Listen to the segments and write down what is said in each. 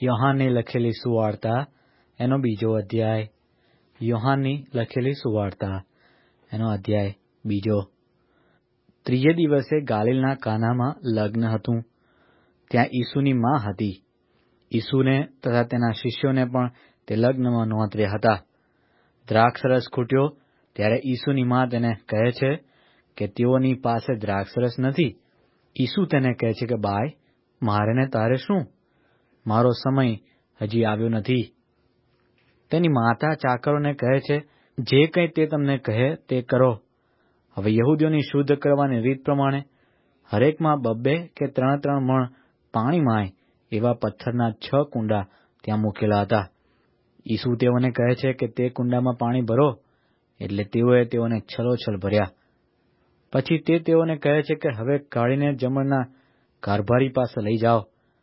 યોહાનની લખેલી સુવાર્તા એનો 2 અધ્યાય. યોહાનની લખેલી સુવાર્તા એનો અધ્યાય 2. ત્રીજે દિવસે ગાલિલના કાનામાં લગ્ન હતું. ત્યાં ઈસુની મા હતી. ઈસુને તથા તેના શિષ્યોને પણ તે લગ્નમાં નોંધ્યા હતા. દ્રાક્ષરસ ખૂટ્યો ત્યારે ઈસુની મા તેને કહે છે કે તેઓની પાસે દ્રાક્ષરસ નથી. ઈસુ તેને કહે છે કે બાય, મારે ને તારે શું? મારો સમય હજી આવ્યો નથી. તેની માતા ચાકરોને કહે છે, જે કંઈ તે તમને કહે તે કરો. હવે યહૂદીઓની શુદ્ધ કરવાની રીત પ્રમાણે હરેકમાં 2 કે 3 મણ પાણીમાંય એવા પથ્થરના 6 કુંડા ત્યાં મૂકેલા હતા. ઈસુ તેઓને કહે છે કે તે કુંડામાં પાણી ભરો. એટલે તેઓએ તેઓને છલોછલ ભર્યા. પછી તે તેઓને કહે છે કે હવે કાઢીને જમણના કારભારી પાસે લઈ જાઓ.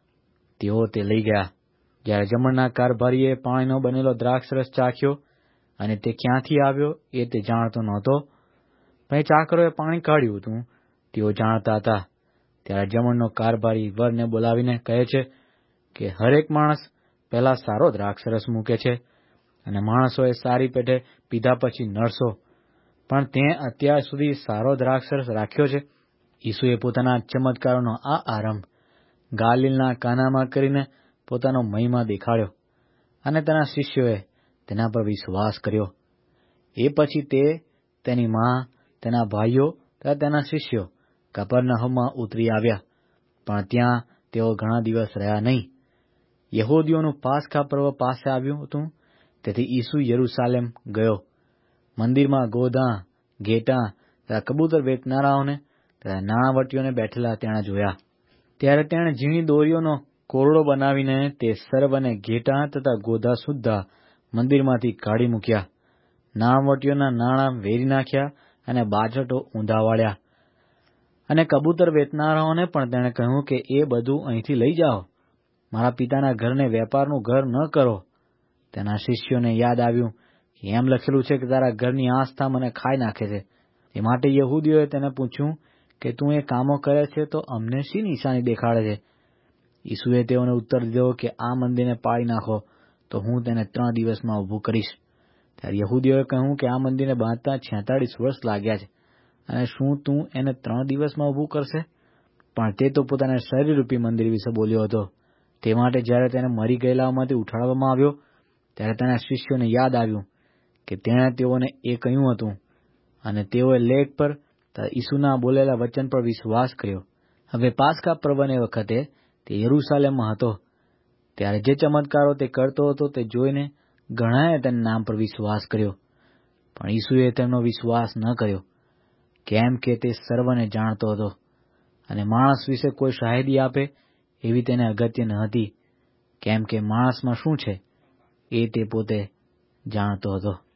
તેઓ તે લઈ ગયા. જ્યારે જમણના કારભારીએ પાણીનો બનેલો દ્રાક્ષરસ ચાખ્યો અને તે ક્યાંથી આવ્યો એ તે જાણતો નહોતો, પણ ચાકરોએ પાણી કાઢ્યું હતું તેઓ જાણતા હતા. ત્યારે જમણનો કારભારી વરને બોલાવીને કહે છે કે હરેક માણસ પહેલા સારો દ્રાક્ષરસ મૂકે છે, અને માણસોએ સારી પેઠે પીધા પછી નરસો, પણ તે અત્યાર સુધી સારો દ્રાક્ષરસ રાખ્યો છે. ઈસુએ પોતાના ચમત્કારોનો આ આરંભ ગાલિલના કાનામાં કરીને પોતાનો મહિમા દેખાડ્યો, અને તેના શિષ્યોએ તેના પર વિશ્વાસ કર્યો. એ પછી તે, તેની મા, તેના ભાઈઓ તથા તેના શિષ્યો કપરનહૂમમાં ઉતરી આવ્યા, પણ ત્યાં તેઓ ઘણા દિવસ રહ્યા નહીં. યહૂદીઓનું પાસખા પર્વ પાસે આવ્યું હતું, તેથી ઈસુ યરૂશાલેમ ગયો. મંદિરમાં ગોધાં, ઘેટાં તથા કબૂતર વેચનારાઓને તથા નાણાવટીઓને બેઠેલા તેણે જોયા. ત્યારે તેણે ઝીણી દોરીઓનો કોરડો બનાવીને તે સર્વ અને ઘેટાં તથા ગોધા સુદ્ધા મંદિરમાંથી કાઢી મૂક્યા. નાણાવટીઓના નાણાં વેરી નાખ્યા અને બાજટો ઊંધા વાળ્યા. અને કબૂતર વેચનારાઓને પણ તેણે કહ્યું કે એ બધું અહીંથી લઈ જાઓ. મારા પિતાના ઘરને વેપારનું ઘર ન કરો. તેના શિષ્યોને યાદ આવ્યું કે એમ લખેલું છે કે તારા ઘરની આસ્થા મને ખાઈ નાખે છે. એ માટે યહૂદીઓએ તેને પૂછ્યું કે તું એ કામો કરે છે તો અમને શી નિશાની દેખાડે છે? ઈસુએ તેઓને ઉત્તર દીધો કે આ મંદિરને પાડી નાખો તો હું તેને 3 દિવસમાં ઊભું કરીશ. ત્યારે યહૂદીઓએ કહ્યું કે આ મંદિરને બાંધતા 46 વર્ષ લાગ્યા છે, અને શું તું એને 3 દિવસમાં ઊભું કરશે? પણ તે તો પોતાના શરીરરૂપી મંદિર વિશે બોલ્યો હતો. તે માટે જ્યારે તેને મરી ગયેલાઓમાંથી ઉઠાડવામાં આવ્યો ત્યારે તેના શિષ્યોને યાદ આવ્યું કે તેણે તેઓને એ કહ્યું હતું, અને તેઓએ લેખ પર ઈસુના બોલેલા વચન પર વિશ્વાસ કર્યો. હવે પાસખા પર્વને વખતે તે યરૂશાલેમમાં હતો. ત્યારે જે ચમત્કારો તે કરતો હતો તે જોઈને ઘણાએ તેના નામ પર વિશ્વાસ કર્યો. પણ ઈસુએ તેમનો વિશ્વાસ ન કર્યો, કેમ કે તે સર્વને જાણતો હતો, અને માણસ વિશે કોઈ શાહિદી આપે એવી તેને અગત્ય ન હતી, કેમ કે માણસમાં શું છે એ તે પોતે જાણતો હતો.